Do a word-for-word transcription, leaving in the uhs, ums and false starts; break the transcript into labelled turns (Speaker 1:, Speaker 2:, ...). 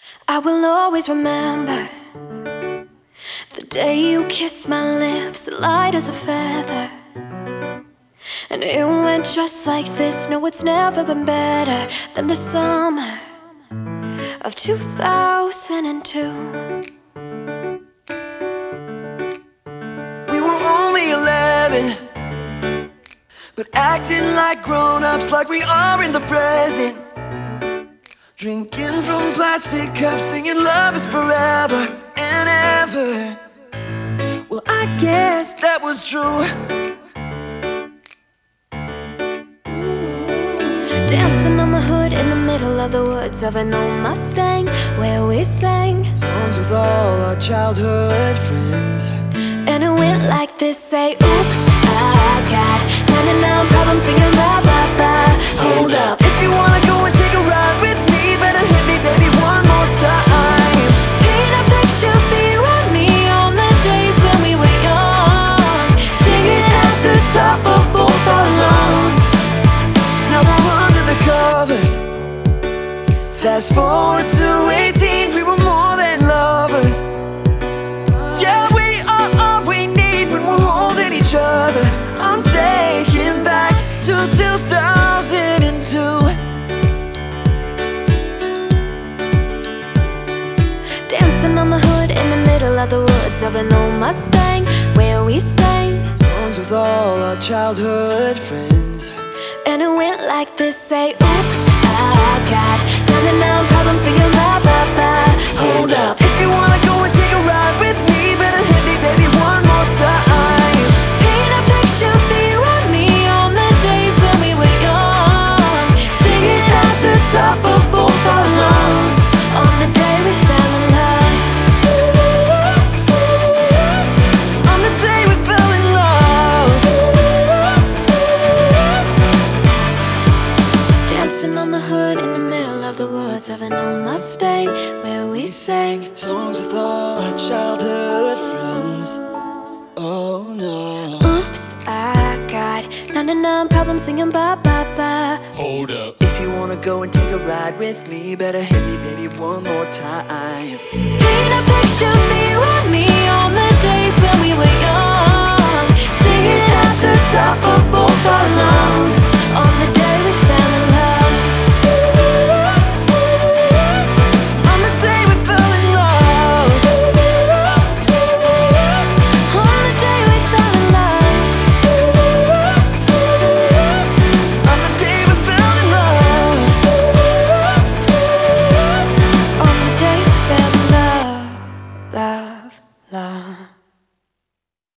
Speaker 1: I will always remember the day you kissed my lips, light as a feather. And it went just like this. No, it's never been better than the summer of two thousand two.
Speaker 2: We were only eleven, but acting like grown-ups, like we are in the present. Drinking from plastic cups, singing love is forever and ever. Well, I guess that was true.
Speaker 1: Dancing on the hood in the middle of the woods of an old Mustang, where we sang
Speaker 2: songs with all our childhood friends.
Speaker 1: and it went like this. Say, oops, I got ninety-nine problems singing bye bye bye. Hold up,
Speaker 2: If you wanna go and take a ride with me, better hit me, baby, one more time.
Speaker 1: paint a picture for you and me on the days when we were young, singing at the top of both our lungs.
Speaker 2: Now we're under the covers. Fast forward to eighteen, we were more than lovers. Yeah, we are all we need when we're holding each other. I'm taking back to two thousand two.
Speaker 1: Dancing on the hood in the middle of the woods of an old Mustang, where we sang
Speaker 2: Songs with all our childhood friends.
Speaker 1: and it went like this. Say, oops, I got ninety-nine problems singing bye bye bye. Hold up,
Speaker 2: If you wanna go and take a ride with me, better hit me, baby, one more time.
Speaker 1: paint a picture for you and me on the days when we were young, singing at the top of both our lungs on the day we fell in love.
Speaker 2: On the day we fell in love.
Speaker 1: Dancing on the hood in the middle of the woods of an old Mustang, where we sang
Speaker 2: Songs with all our childhood friends. Oh no.
Speaker 1: oops, I got ninety-nine problems singing bye bye bye.
Speaker 3: Hold up.
Speaker 2: If you wanna go and take a ride with me, better hit me, baby, one more time.
Speaker 1: Paint a picture for you and me on the days when we were young, singing at the top of both our lungs on the day we fell in love.
Speaker 2: On the day we fell in love.
Speaker 1: On the day we fell in love.
Speaker 2: On the day we fell in love.
Speaker 1: On the day we fell in love, love, love.